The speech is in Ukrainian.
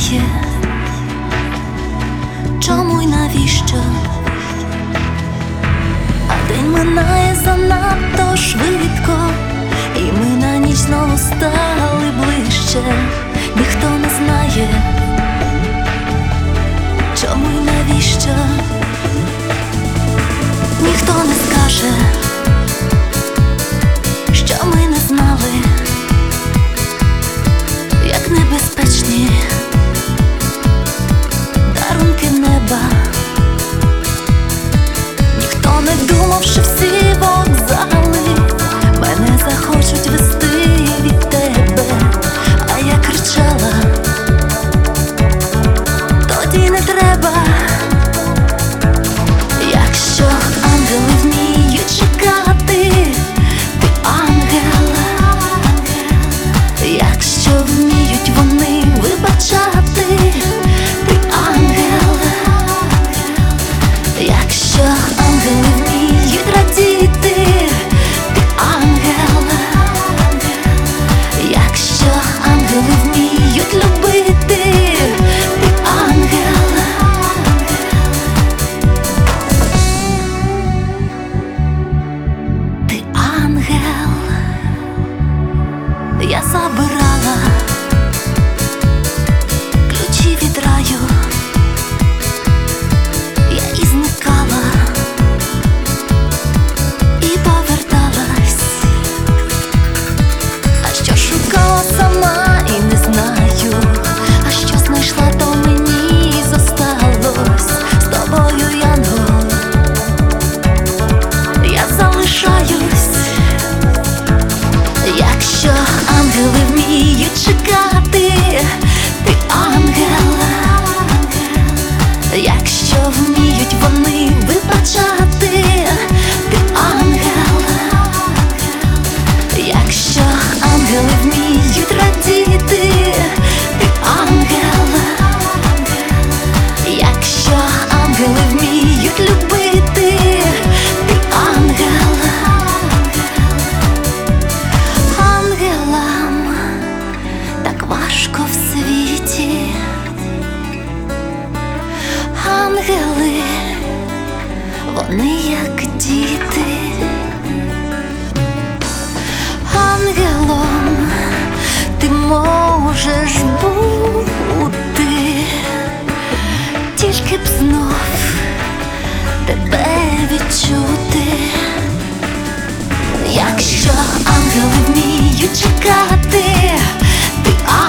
знає, чому й навіщо, а день минає занадто швидко, і ми на ніч знову стали ближче. Ніхто не знає, чому й навіщо, ніхто не скаже, що ми не знали, як небезпечні дарунки неба. Ніхто не думав, що всі вокзали мене захочуть вести від тебе. А я кричала: тоді не треба. Якщо ангели вміють чекати, ти ангел. Якщо вміють вони вибачати, ти ангел. Якщо ангели вміють радіти, ти ангел. Якщо ангели вміють любити, ти ангел. Ти ангел. Я забирала ключі від раю, я і зникала, і поверталась. А що шукала сама і не знаю, а що знайшла, то мені зосталось. З тобою, янгол, я залишаюсь. Якщо ангели вміють чекати, ти ангел. Якщо вміють вони вибачати, ти ангел. Якщо ангели вміють радіти, ти ангел. Якщо ангели вміють любити, ти ангел. Ангелам так важко в світі. Ангели, вони як діти. Ангелом ти можеш бути, тільки б знов тебе відчути. Якщо ангели вміють чекати, ти